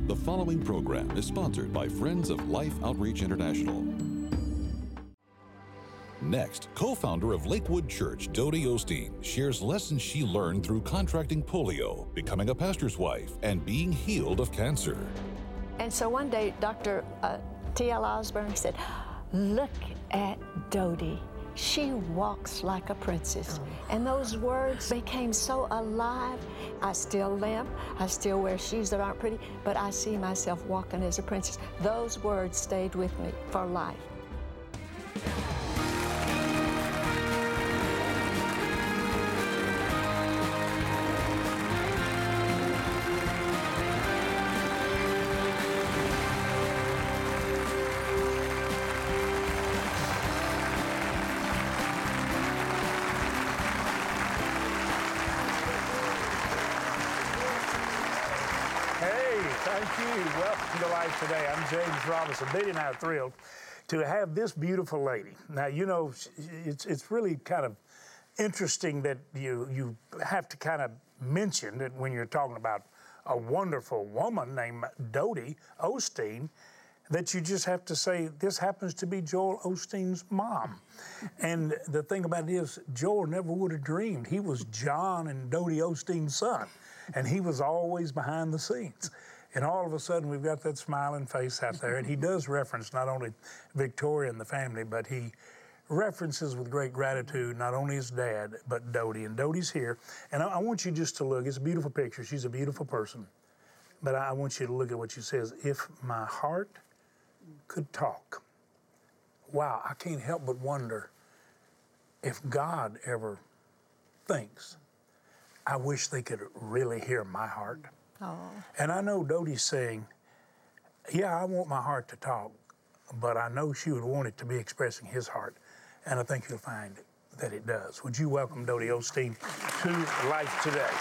The following program is sponsored by Friends of Life Outreach International. Next, co-founder of Lakewood Church, Dodie Osteen, shares lessons she learned through contracting polio, becoming a pastor's wife, and being healed of cancer. And so one day, Dr. T.L. Osborne said, "Look at Dodie. She walks like a princess." And those words became so alive. I still limp, I still wear shoes that aren't pretty, but I see myself walking as a princess. Those words stayed with me for life. Thank you. Welcome to Life Today. I'm James Robinson. Betty and I are thrilled to have this beautiful lady. Now, you know, it's really kind of interesting that you have to kind of mention that when you're talking about a wonderful woman named Dodie Osteen, that you just have to say, this happens to be Joel Osteen's mom. And the thing about it is, Joel never would have dreamed. He was John and Dodie Osteen's son, and he was always behind the scenes. And all of a sudden, we've got that smiling face out there. And he does reference not only Victoria and the family, but he references with great gratitude not only his dad, but Dodie. And Dodie's here. And I want you just to look. It's a beautiful picture. She's a beautiful person. But I want you to look at what she says. If my heart could talk. Wow, I can't help but wonder if God ever thinks, I wish they could really hear my heart. Oh. And I know Dodie's saying, yeah, I want my heart to talk, but I know she would want it to be expressing his heart. And I think you'll find that it does. Would you welcome Dodie Osteen to Life Today?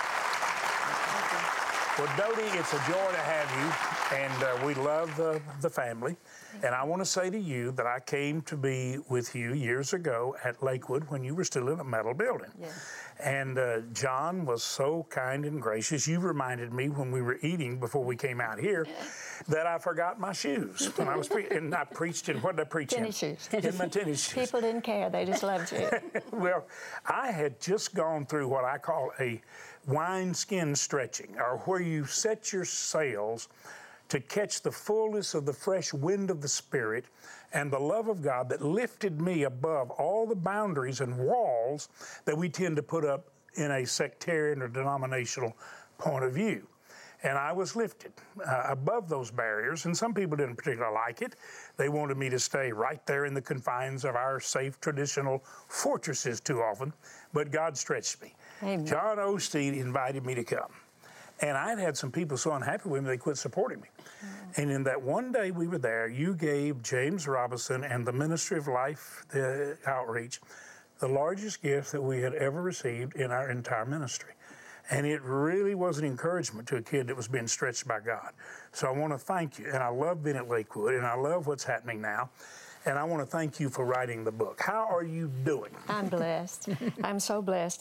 Well, Dodie, it's a joy to have you, and we love the family. And I want to say to you that I came to be with you years ago at Lakewood when you were still in a metal building. Yes. And John was so kind and gracious. You reminded me when we were eating before we came out here that I forgot my shoes when I was and I preached in, what did I preach tennis in? Tennis shoes. In my tennis shoes. People didn't care. They just loved you. Well, I had just gone through what I call a wineskin stretching, or where you set your sails to catch the fullness of the fresh wind of the Spirit and the love of God that lifted me above all the boundaries and walls that we tend to put up in a sectarian or denominational point of view. And I was lifted above those barriers, and some people didn't particularly like it. They wanted me to stay right there in the confines of our safe traditional fortresses too often, but God stretched me. Amen. John Osteen invited me to come. And I'd had some people so unhappy with me, they quit supporting me. And in that one day we were there, you gave James Robinson and the Ministry of Life, the Outreach, the largest gift that we had ever received in our entire ministry. And it really was an encouragement to a kid that was being stretched by God. So I want to thank you. And I love being at Lakewood, and I love what's happening now. And I want to thank you for writing the book. How are you doing? I'm blessed. I'm so blessed.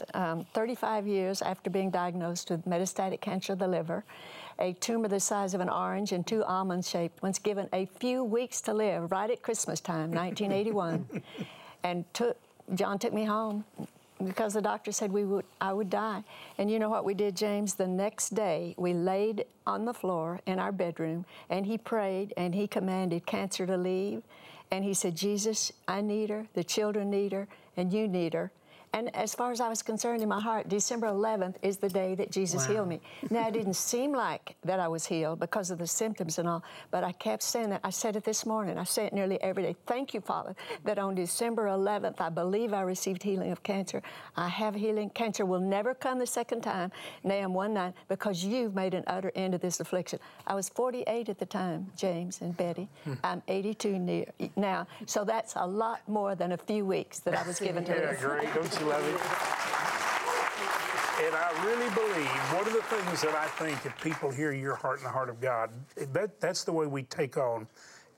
35 years after being diagnosed with metastatic cancer of the liver, a tumor the size of an orange and 2 almond-shaped ones, given a few weeks to live right at Christmas time, 1981. And John took me home because the doctor said I would die. And you know what we did, James? The next day, we laid on the floor in our bedroom, and he prayed, and he commanded cancer to leave. And he said, Jesus, I need her, the children need her, and you need her. And as far as I was concerned in my heart, December 11th is the day that Jesus healed me. Now, it didn't seem like that I was healed because of the symptoms and all, but I kept saying that. I said it this morning. I say it nearly every day. Thank you, Father, that on December 11th, I believe I received healing of cancer. I have healing. Cancer will never come the second time, Nahum 1:9, because you've made an utter end of this affliction. I was 48 at the time, James and Betty. I'm 82 now, so that's a lot more than a few weeks that I was given to live. Yeah, great. Don't you love it? And I really believe one of the things that I think if people hear your heart and the heart of God, that's the way we take on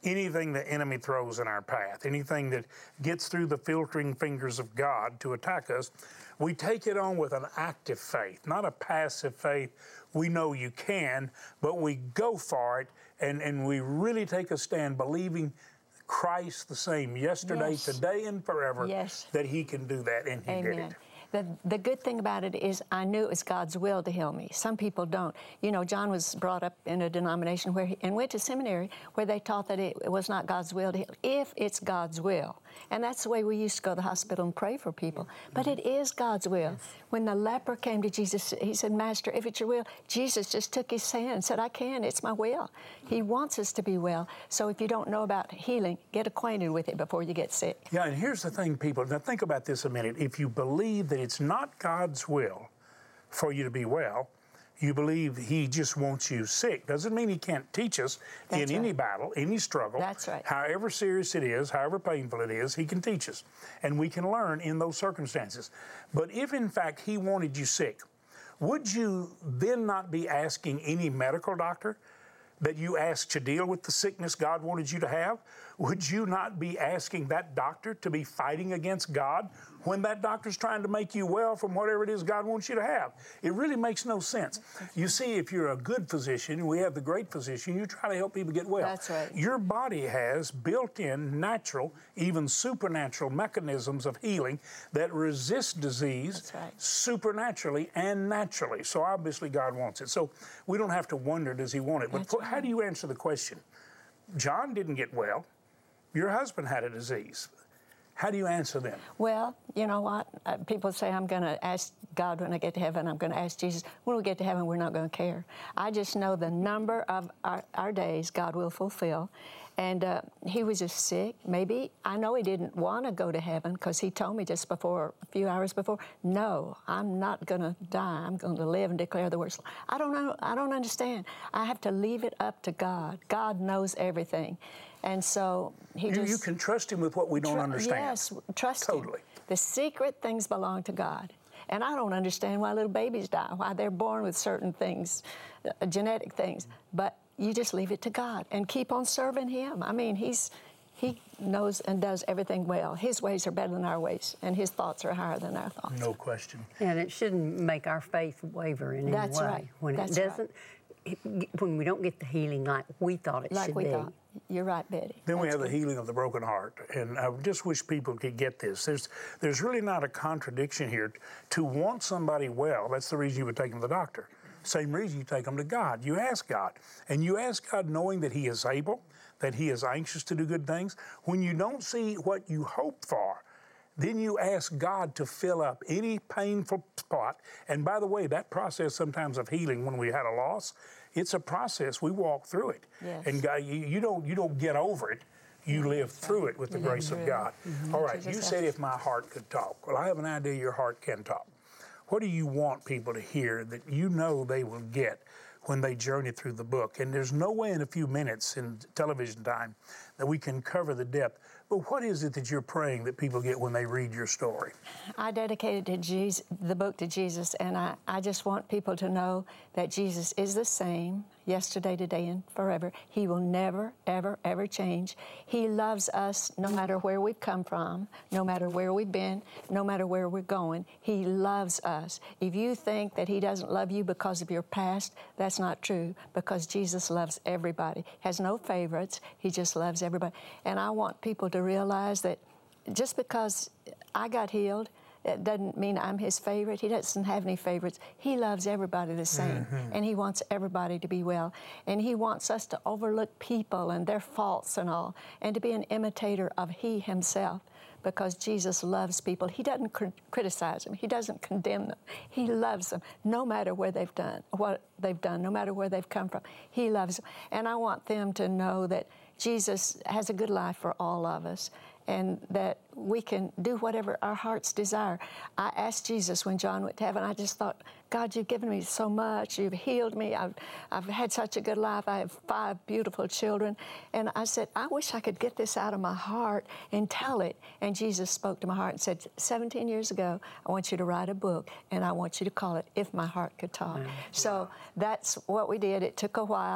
anything the enemy throws in our path, anything that gets through the filtering fingers of God to attack us, we take it on with an active faith, not a passive faith. We know you can, but we go for it, and we really take a stand believing Christ the same yesterday, Yes. today, and forever, Yes. that He can do that, and He did Amen. it. The good thing about it is I knew it was God's will to heal me. Some people don't. You know, John was brought up in a denomination and went to seminary where they taught that it was not God's will to heal. If it's God's will, and that's the way we used to go to the hospital and pray for people. But it is God's will. Yes. When the leper came to Jesus, he said, Master, if it's your will, Jesus just took his hand and said, I can, it's my will. He wants us to be well. So if you don't know about healing, get acquainted with it before you get sick. Yeah, and here's the thing, people. Now think about this a minute. If you believe that it's not God's will for you to be well, you believe He just wants you sick. Doesn't mean He can't teach us in any battle, any struggle. That's right. However serious it is, however painful it is, He can teach us. And we can learn in those circumstances. But if in fact He wanted you sick, would you then not be asking any medical doctor that you asked to deal with the sickness God wanted you to have? Would you not be asking that doctor to be fighting against God when that doctor's trying to make you well from whatever it is God wants you to have? It really makes no sense. You see, if you're a good physician, we have the great physician, you try to help people get well. That's right. Your body has built-in natural, even supernatural mechanisms of healing that resist disease supernaturally and naturally. So obviously God wants it. So we don't have to wonder, does He want it? But how do you answer the question? John didn't get well. Your husband had a disease. How do you answer them? Well, you know what? People say, I'm going to ask God when I get to heaven. I'm going to ask Jesus. When we get to heaven, we're not going to care. I just know the number of our days God will fulfill. And he was just sick. Maybe, I know he didn't want to go to heaven because he told me just before, a few hours before, no, I'm not going to die. I'm going to live and declare the words. I don't know. I don't understand. I have to leave it up to God. God knows everything. And so you can trust Him with what we don't understand. Yes, trust Him. Totally. The secret things belong to God. And I don't understand why little babies die, why they're born with certain things, genetic things. But you just leave it to God and keep on serving Him. I mean, He knows and does everything well. His ways are better than our ways, and His thoughts are higher than our thoughts. No question. And it shouldn't make our faith waver in any way. That's right. When it doesn't, when we don't get the healing like we thought it should be. Thought. You're right, Betty. Then we have the healing of the broken heart. And I just wish people could get this. There's really not a contradiction here. To want somebody well, that's the reason you would take them to the doctor. Same reason you take them to God. You ask God. And you ask God knowing that He is able, that He is anxious to do good things. When you don't see what you hope for, then you ask God to fill up any painful spot. And by the way, that process sometimes of healing when we had a loss, it's a process. We walk through it. Yes. And God, you don't get over it. You live through it with the grace of God. Mm-hmm. All right, you said if my heart could talk. Well, I have an idea your heart can talk. What do you want people to hear that you know they will get when they journey through the book? And there's no way in a few minutes in television time that we can cover the depth. But what is it that you're praying that people get when they read your story? I dedicated the book to Jesus, and I just want people to know that Jesus is the same yesterday, today, and forever. He will never, ever, ever change. He loves us no matter where we've come from, no matter where we've been, no matter where we're going. He loves us. If you think that He doesn't love you because of your past, that's not true, because Jesus loves everybody. Has no favorites. He just loves everybody. And I want people to realize that just because I got healed, it doesn't mean I'm His favorite. He doesn't have any favorites. He loves everybody the same, and He wants everybody to be well. And He wants us to overlook people and their faults and all, and to be an imitator of He Himself, because Jesus loves people. He doesn't criticize them. He doesn't condemn them. He loves them, no matter where they've done, what they've done, no matter where they've come from. He loves them. And I want them to know that Jesus has a good life for all of us, and that we can do whatever our hearts desire. I asked Jesus when John went to heaven, I just thought, God, you've given me so much. You've healed me. I've had such a good life. I have 5 beautiful children. And I said, I wish I could get this out of my heart and tell it. And Jesus spoke to my heart and said, 17 years ago, I want you to write a book, and I want you to call it If My Heart Could Talk. So that's what we did. It took a while.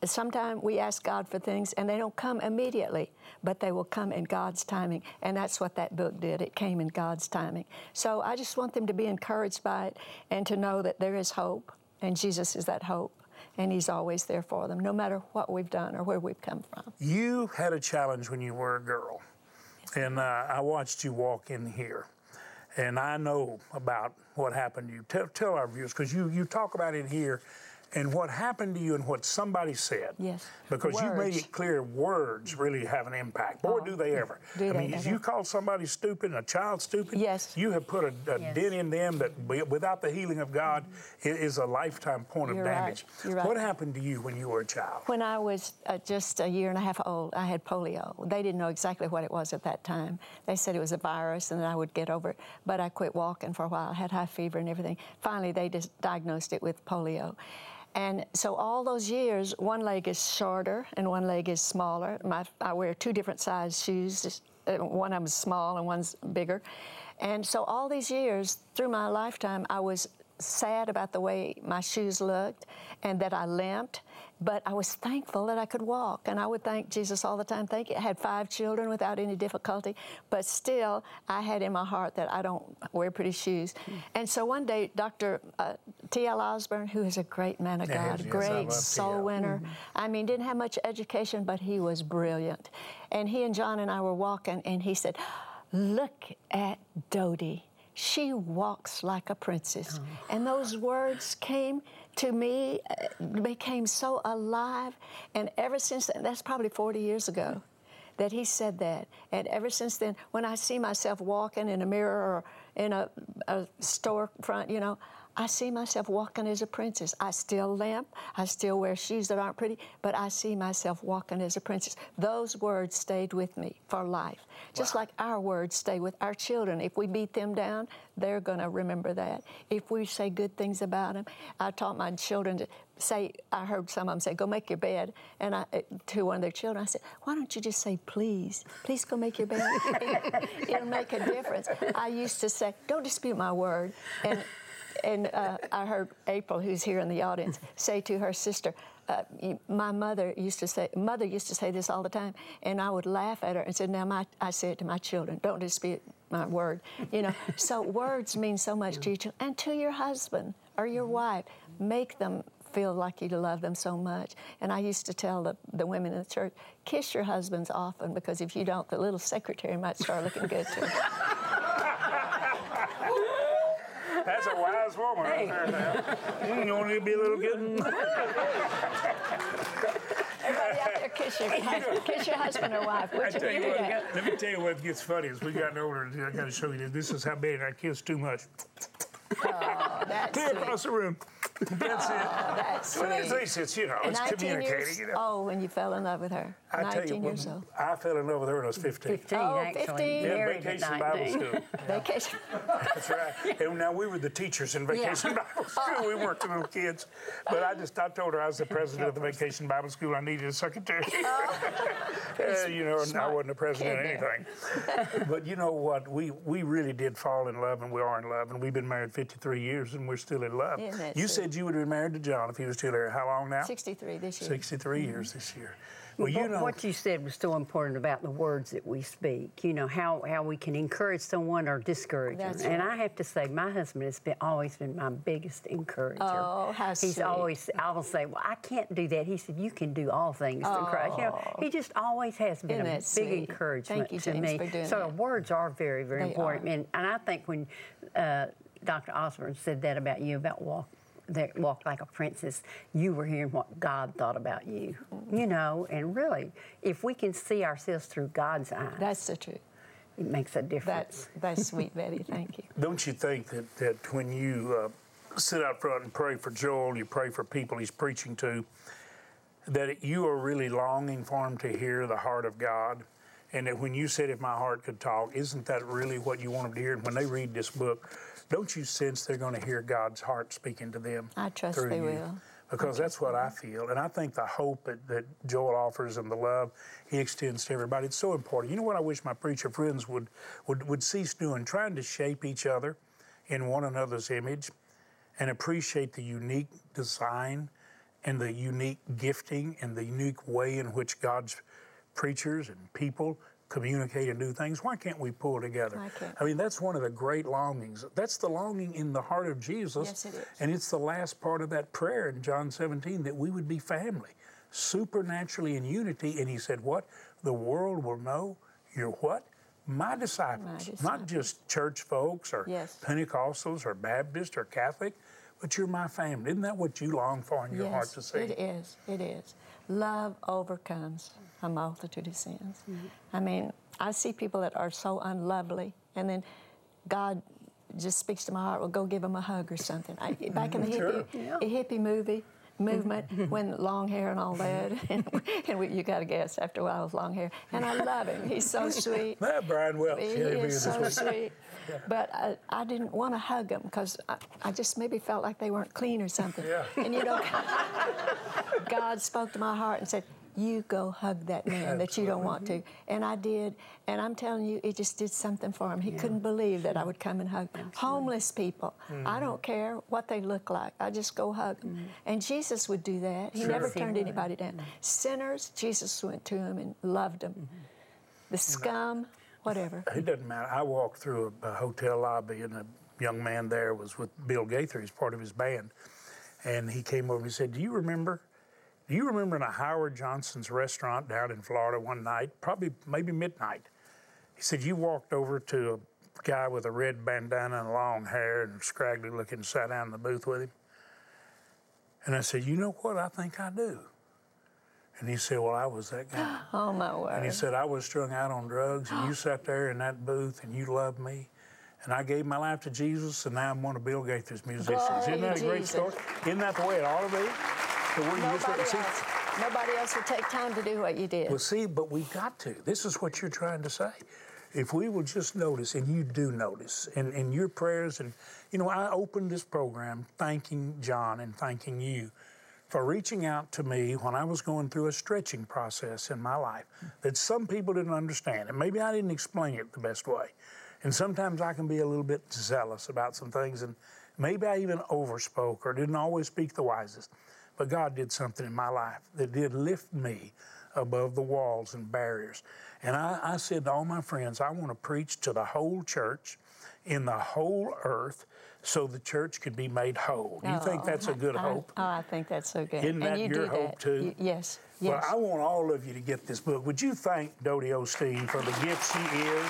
sometimes we ask God for things and they don't come immediately, but they will come in God's timing. And that's what that book did. It came in God's timing. So I just want them to be encouraged by it and to know that there is hope, and Jesus is that hope. And He's always there for them, no matter what we've done or where we've come from. You had a challenge when you were a girl, and I watched you walk in here. And I know about what happened to you. Tell our viewers, because you talk about it here, and what happened to you and what somebody said. Yes. Because Words. you made it clear words really have an impact. Boy, do they ever. Do I they mean, if ever. you call somebody stupid and a child stupid, Yes. you have put a Yes. dent in them that without the healing of God, it is a lifetime point of You're right. damage. You're right. What happened to you when you were a child? When I was just a year and a half old, I had polio. They didn't know exactly what it was at that time. They said it was a virus and that I would get over it. But I quit walking for a while. I had high fever and everything. Finally, they just diagnosed it with polio. And so all those years, one leg is shorter and one leg is smaller. I wear two different size shoes. One of them is small and one's bigger. And so all these years, through my lifetime, I was sad about the way my shoes looked and that I limped, but I was thankful that I could walk. And I would thank Jesus all the time. Thank you. I had 5 children without any difficulty, but still I had in my heart that I don't wear pretty shoes. And so one day, Dr. T.L. Osborne, who is a great man of God, yes, I great love soul T.L. winner. I mean, didn't have much education, but he was brilliant. And he and John and I were walking, and he said, "Look at Dodie. She walks like a princess." And those words came to me, became so alive. And ever since then, that's probably 40 years ago that he said that. And ever since then, when I see myself walking in a mirror or in a store front, you know, I see myself walking as a princess. I still limp. I still wear shoes that aren't pretty, but I see myself walking as a princess. Those words stayed with me for life. Just like our words stay with our children. If we beat them down, they're going to remember that. If we say good things about them, I taught my children to say, I heard some of them say, "Go make your bed." And to one of their children, I said, "Why don't you just say, please? Please go make your bed." It'll make a difference. I used to say, "Don't dispute my word." And I heard April, who's here in the audience, say to her sister, my mother used to say this all the time, and I would laugh at her and say, "Now I say it to my children, don't dispute my word." You know, so words mean so much to you, and to your husband or your wife. Make them feel like you love them so much. And I used to tell the women in the church, kiss your husbands often, because if you don't, the little secretary might start looking good too. That's a wise woman right there now. You only be a little good. Everybody out there, kiss your husband or wife. I tell you what, let me tell you what gets funny. As we gotten older, I got to show you this. This is how bad I kiss too much. Oh, that's Clear sweet. across the room. That's it. That's Well, sweet. at least it's, you know, it's 19 communicating. years, You know. oh, when you fell in love with her. I tell 19 you, years old. I fell in love with her when I was 15. 15, Oh, actually. 15. Yeah, Married at Vacation Bible 19. School. Vacation. That's right. And now we were the teachers in Vacation Bible School. We weren't the little kids. But I told her I was the president of the Vacation Bible School. I needed a secretary. You know, and I wasn't the president of kid anything. But you know what? We really did fall in love, and we are in love. And we've been married 53 years, and we're still in love. Isn't that You sweet? said you would have been married to John if he was still there. How long now? 63 this year. 63 years this year. Well, you know. What you said was so important about the words that we speak. You know, how we can encourage someone or discourage them. That's And right. I have to say, my husband has always been my biggest encourager. Oh, how He's sweet. always, I will say, "Well, I can't do that." He said, "You can do all things through Christ." You know, he just always has been Isn't a that big sweet? encouragement Thank you, to James, me. for doing So that. words are very, very They important. are. And I think when Dr. Osborne said that about you, about walk like a princess, you were hearing what God thought about you, you know, and really, if we can see ourselves through God's eyes, That's the truth. it makes a difference. That's sweet, Betty. Thank you. Don't you think that when you sit out front and pray for Joel, you pray for people he's preaching to, that you are really longing for him to hear the heart of God? And that when you said, "If my heart could talk," isn't that really what you want them to hear? And when they read this book, don't you sense they're going to hear God's heart speaking to them? I trust through they you? will. Because that's what I feel. And I think the hope that Joel offers and the love he extends to everybody, it's so important. You know what I wish my preacher friends would cease doing? Trying to shape each other in one another's image and appreciate the unique design and the unique gifting and the unique way in which God's preachers and people communicate and do things. Why can't we pull together? Why can't I mean, that's one of the great longings. That's the longing in the heart of Jesus. Yes, it is. And it's the last part of that prayer in John 17, that we would be family, supernaturally in unity. And he said, what? The world will know you're what? My disciples. Not just church folks or Yes. Pentecostals or Baptist or Catholic, but you're my family. Isn't that what you long for in your heart to see? It is. It is. Love overcomes a multitude of sins. I mean, I see people that are so unlovely, and then God just speaks to my heart, well, go give them a hug or something. Back in the hippie movement, when long hair and all that, you got to guess, after a while, with long hair. And I love him. He's so sweet. Brian Welch. He is so sweet. But I didn't want to hug them because I just maybe felt like they weren't clean or something. Yeah. And you know, God spoke to my heart and said, you go hug that man that you don't want to. And I did. And I'm telling you, it just did something for him. He couldn't believe that I would come and hug homeless people. I don't care what they look like. I just go hug them. And Jesus would do that. He never turned anybody down. Sinners, Jesus went to them and loved them. The scum, whatever. It doesn't matter. I walked through a hotel lobby, and a young man there was with Bill Gaither. He's part of his band. And he came over and he said, do you remember in a Howard Johnson's restaurant down in Florida one night, maybe midnight, he said, you walked over to a guy with a red bandana and long hair and scraggly looking, sat down in the booth with him. And I said, you know what? I think I do. And he said, well, I was that guy. Oh, my word. And he said, I was strung out on drugs, and you sat there in that booth, and you loved me. And I gave my life to Jesus, and now I'm one of Bill Gaither's musicians. Isn't that a great story? Isn't that the way it ought to be? Nobody else would take time to do what you did. Well, see, but we've got to. This is what you're trying to say. If we will just notice, and you do notice, in your prayers, and, you know, I opened this program thanking John and thanking you for reaching out to me when I was going through a stretching process in my life that some people didn't understand, and maybe I didn't explain it the best way. And sometimes I can be a little bit zealous about some things, and maybe I even overspoke or didn't always speak the wisest. But God did something in my life that did lift me above the walls and barriers. And I said to all my friends, I want to preach to the whole church in the whole earth so the church could be made whole. Do you think that's a good hope? I think that's so good. Isn't that your hope too? Yes. Well, I want all of you to get this book. Would you thank Dodie Osteen for the gift she is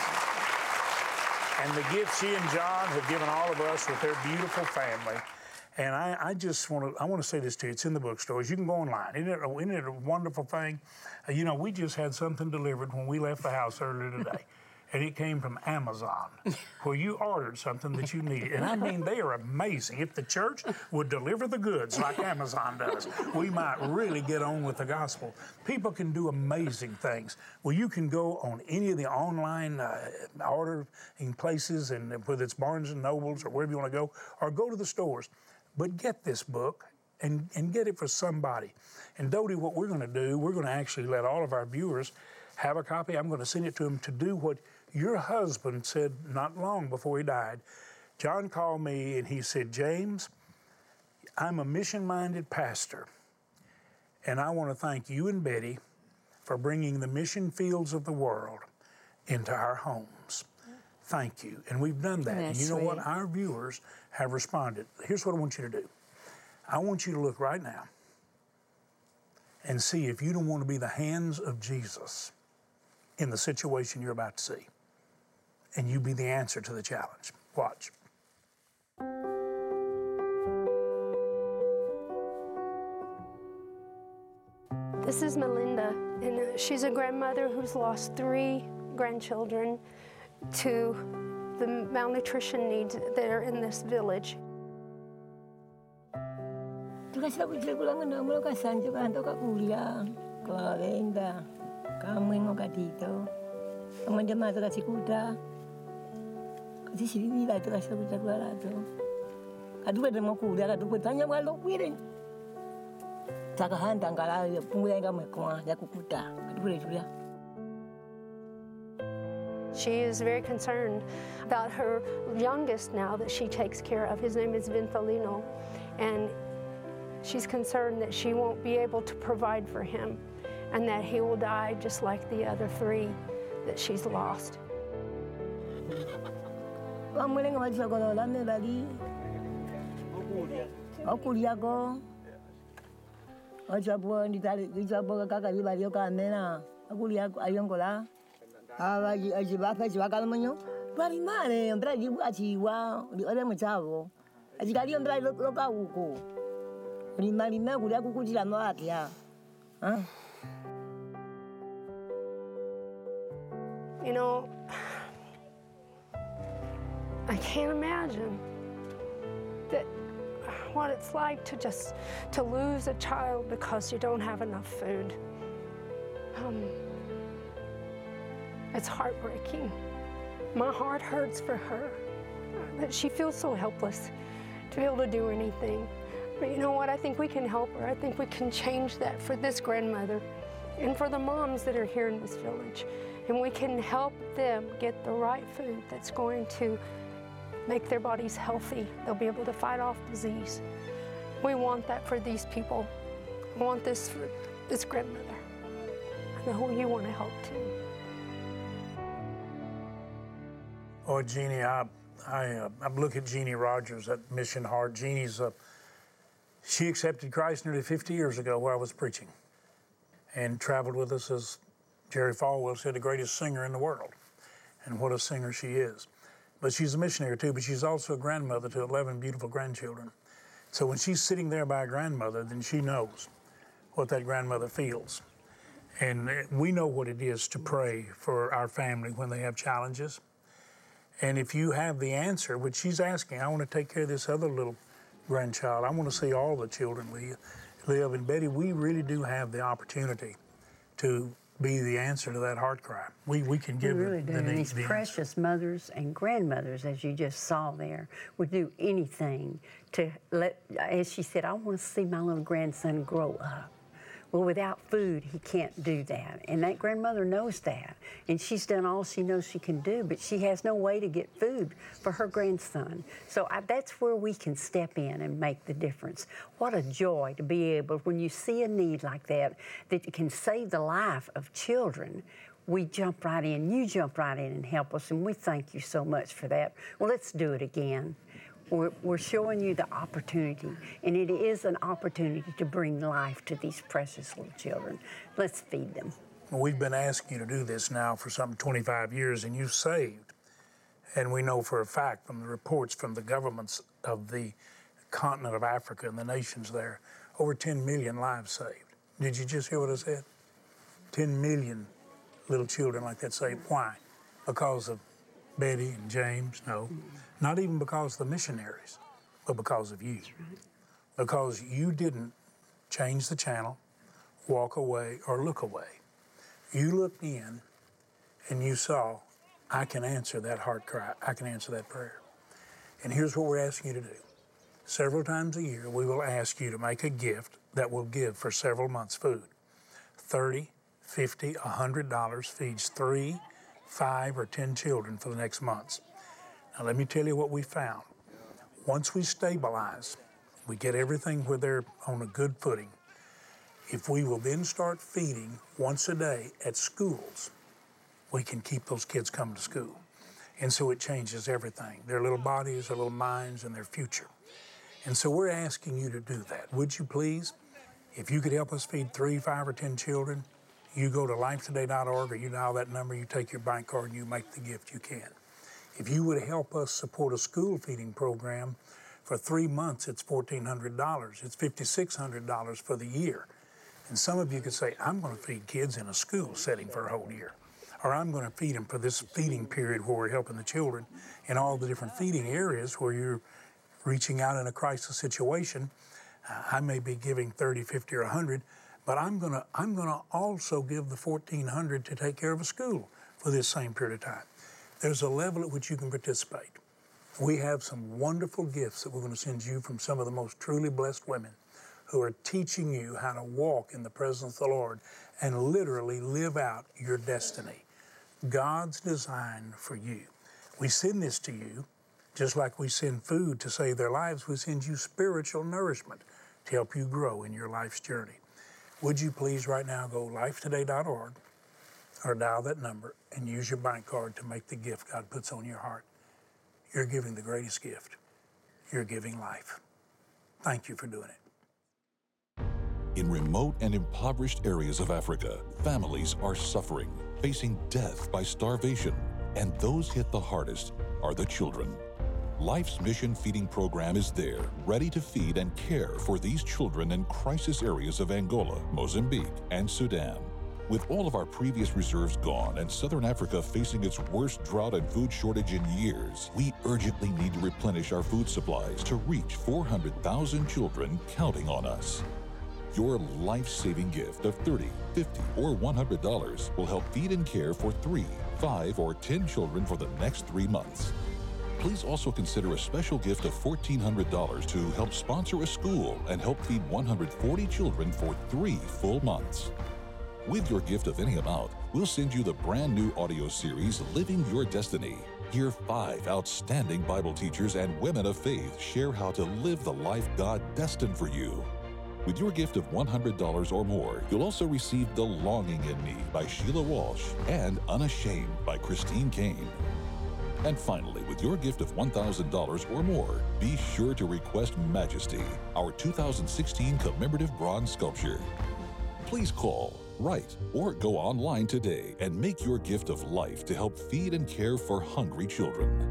and the gift she and John have given all of us with their beautiful family? And I just want to say this to you. It's in the bookstores. You can go online. Isn't it a wonderful thing? You know, we just had something delivered when we left the house earlier today. And it came from Amazon, where you ordered something that you needed. And I mean, they are amazing. If the church would deliver the goods like Amazon does, we might really get on with the gospel. People can do amazing things. Well, you can go on any of the online ordering places, and whether it's Barnes and Nobles or wherever you want to go, or go to the stores. But get this book and get it for somebody. And Dodie, what we're going to do, we're going to actually let all of our viewers have a copy. I'm going to send it to them to do what your husband said not long before he died. John called me and he said, James, I'm a mission-minded pastor, and I want to thank you and Betty for bringing the mission fields of the world into our homes. Thank you. And we've done that. And you know what? Our viewers have responded. Here's what I want you to do. I want you to look right now and see if you don't want to be the hands of Jesus in the situation you're about to see. And you be the answer to the challenge. Watch. This is Melinda, and she's a grandmother who's lost 3 grandchildren to the malnutrition needs that are in this village. She is very concerned about her youngest now that she takes care of. His name is Vinfolino, and She's concerned that she won't be able to provide for him and that he will die just like the other 3 that she's lost. You know, I can't imagine that what it's like to lose a child because you don't have enough food. It's heartbreaking. My heart hurts for her, that she feels so helpless to be able to do anything. But you know what? I think we can help her. I think we can change that for this grandmother and for the moms that are here in this village. And we can help them get the right food that's going to make their bodies healthy. They'll be able to fight off disease. We want that for these people. We want this for this grandmother. I know you want to help too. Oh, Jeannie, I look at Jeannie Rogers at Mission Heart. Jeannie's she accepted Christ nearly 50 years ago where I was preaching, and traveled with us, as Jerry Falwell said, the greatest singer in the world. And what a singer she is. But she's a missionary too, but she's also a grandmother to 11 beautiful grandchildren. So when she's sitting there by a grandmother, then she knows what that grandmother feels. And we know what it is to pray for our family when they have challenges. And if you have the answer, which she's asking, I want to take care of this other little grandchild. I want to see all the children live. And Betty, we really do have the opportunity to be the answer to that heart cry. We can give we really it do. the And need, these the precious answer. mothers and grandmothers, as you just saw there, would do anything to let, as she said, I want to see my little grandson grow up. Well, without food, he can't do that. And that grandmother knows that. And she's done all she knows she can do, but she has no way to get food for her grandson. So that's where we can step in and make the difference. What a joy to be able, when you see a need like that can save the life of children, we jump right in. You jump right in and help us, and we thank you so much for that. Well, let's do it again. We're showing you the opportunity, and it is an opportunity to bring life to these precious little children. Let's feed them. We've been asking you to do this now for some 25 years, and you've saved. And we know for a fact from the reports from the governments of the continent of Africa and the nations there, over 10 million lives saved. Did you just hear what I said? 10 million little children like that saved. Why? Because of Betty and James? No. Not even because of the missionaries, but because of you. Right. Because you didn't change the channel, walk away, or look away. You looked in and you saw, I can answer that heart cry. I can answer that prayer. And here's what we're asking you to do. Several times a year, we will ask you to make a gift that will give for several months' food. $30, $50, $100 feeds 3, 5, or 10 children for the next months. Now, let me tell you what we found. Once we stabilize, we get everything where they're on a good footing. If we will then start feeding once a day at schools, we can keep those kids coming to school. And so it changes everything, their little bodies, their little minds, and their future. And so we're asking you to do that. Would you please? If you could help us feed 3, 5, or 10 children, you go to lifetoday.org or you dial that number, you take your bank card, and you make the gift you can. If you would help us support a school feeding program, for 3 months it's $1,400. It's $5,600 for the year. And some of you could say, I'm going to feed kids in a school setting for a whole year. Or I'm going to feed them for this feeding period where we're helping the children in all the different feeding areas where you're reaching out in a crisis situation. I may be giving 30, 50, or 100, but I'm going to also give the $1,400 to take care of a school for this same period of time. There's a level at which you can participate. We have some wonderful gifts that we're going to send you from some of the most truly blessed women who are teaching you how to walk in the presence of the Lord and literally live out your destiny. God's design for you. We send this to you just like we send food to save their lives. We send you spiritual nourishment to help you grow in your life's journey. Would you please right now go lifetoday.org or dial that number and use your bank card to make the gift God puts on your heart. You're giving the greatest gift. You're giving life. Thank you for doing it. In remote and impoverished areas of Africa, families are suffering, facing death by starvation, and those hit the hardest are the children. Life's Mission Feeding Program is there, ready to feed and care for these children in crisis areas of Angola, Mozambique, and Sudan. With all of our previous reserves gone and Southern Africa facing its worst drought and food shortage in years, we urgently need to replenish our food supplies to reach 400,000 children counting on us. Your life-saving gift of $30, $50, or $100 will help feed and care for 3, 5, or 10 children for the next 3 months. Please also consider a special gift of $1,400 to help sponsor a school and help feed 140 children for 3 full months. With your gift of any amount, we'll send you the brand new audio series, Living Your Destiny. Hear 5 outstanding Bible teachers and women of faith share how to live the life God destined for you. With your gift of $100 or more, you'll also receive The Longing in Me by Sheila Walsh and Unashamed by Christine Kane. And finally, with your gift of $1,000 or more, be sure to request Majesty, our 2016 commemorative bronze sculpture. Please call, write, or go online today and make your gift of life to help feed and care for hungry children.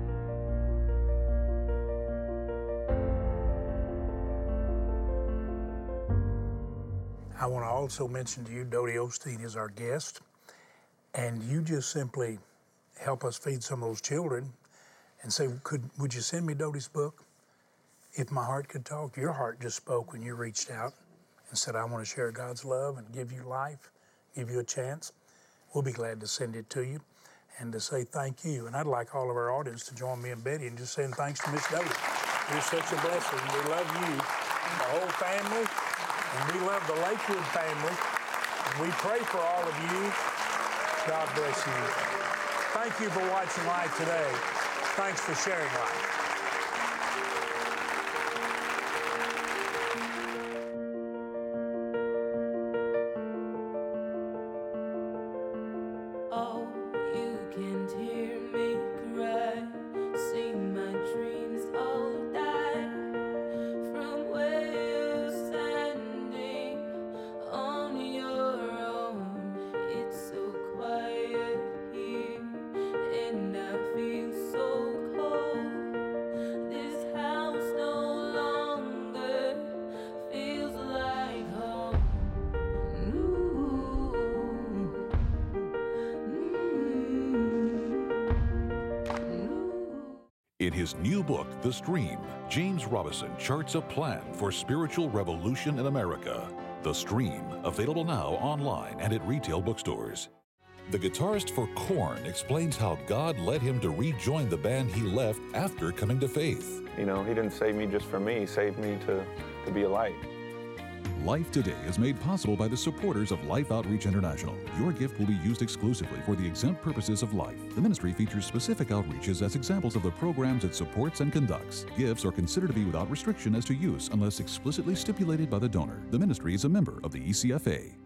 I want to also mention to you, Dodie Osteen is our guest, and you just simply help us feed some of those children and say, would you send me Dodie's book? If My Heart Could Talk, your heart just spoke when you reached out and said, I want to share God's love and give you life, give you a chance. We'll be glad to send it to you and to say thank you. And I'd like all of our audience to join me and Betty in just saying thanks to Miss Dodie. You're such a blessing. We love you, the whole family, and we love the Lakewood family. And we pray for all of you. God bless you. Thank you for watching Life Today. Thanks for sharing life. Oh, you can't hear me cry. See my dreams all die. From where you're standing on your own, it's so quiet here, and I feel so cold. This house no longer feels like home. In his new book, The Stream, James Robison charts a plan for spiritual revolution in America. The Stream, available now online and at retail bookstores. The guitarist for Korn explains how God led him to rejoin the band he left after coming to faith. You know, he didn't save me just for me, he saved me to be a light. Life Today is made possible by the supporters of Life Outreach International. Your gift will be used exclusively for the exempt purposes of life. The ministry features specific outreaches as examples of the programs it supports and conducts. Gifts are considered to be without restriction as to use unless explicitly stipulated by the donor. The ministry is a member of the ECFA.